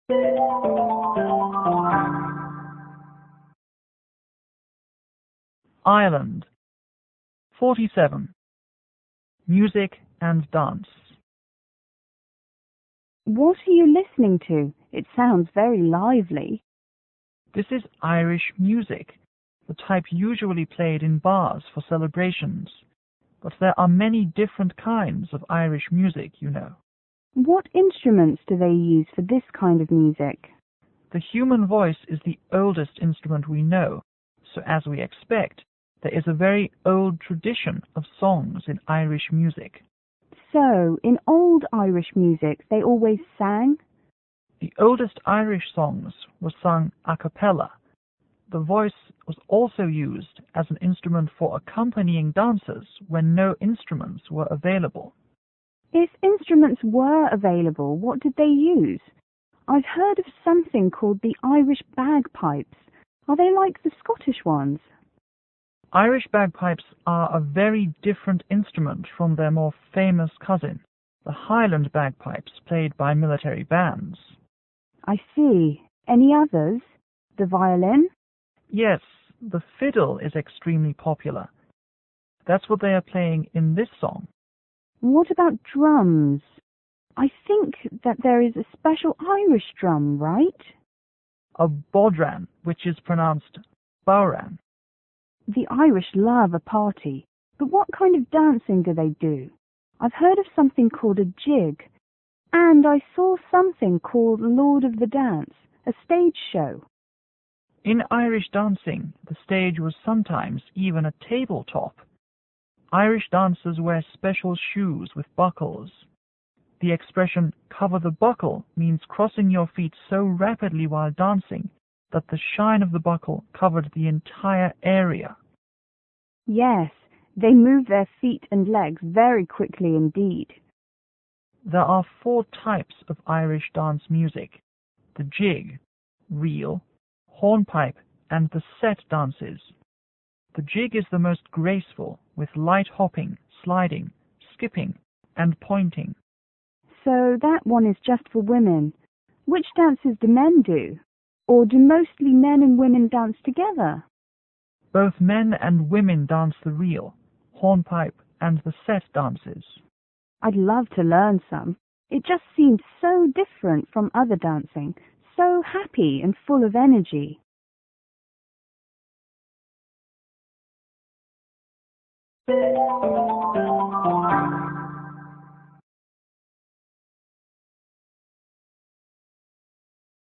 Ireland. 47. Music and dance. What are you listening to? It sounds very lively. This is Irish music, the type usually played in bars for celebrations. But there are many different kinds of Irish music, you know. What instruments do they use for this kind of music? The human voice is the oldest instrument we know, so as we expect, there is a very old tradition of songs in Irish music. So, in old Irish music, they always sang? The oldest Irish songs were sung a cappella. The voice was also used as an instrument for accompanying dancers when no instruments were available. If instruments were available, what did they use? I've heard of something called the Irish bagpipes. Are they like the Scottish ones? Irish bagpipes are a very different instrument from their more famous cousin, the Highland bagpipes played by military bands. I see. Any others? The violin? Yes, the fiddle is extremely popular. That's what they are playing in this song. What about drums? I think that there is a special Irish drum, right? A bodhran, which is pronounced bowran. The Irish love a party, but what kind of dancing do they do? I've heard of something called a jig, and I saw something called Lord of the Dance, a stage show. In Irish dancing, the stage was sometimes even a tabletop. Irish dancers wear special shoes with buckles. The expression cover the buckle means crossing your feet so rapidly while dancing that the shine of the buckle covered the entire area. Yes, they move their feet and legs very quickly indeed. There are 4 types of Irish dance music: the jig, reel, hornpipe, and the set dances. The jig is the most graceful, with light hopping, sliding, skipping, and pointing. So that one is just for women. Which dances do men do? Or do mostly men and women dance together? Both men and women dance the reel, hornpipe, and the set dances. I'd love to learn some. It just seemed so different from other dancing, so happy and full of energy.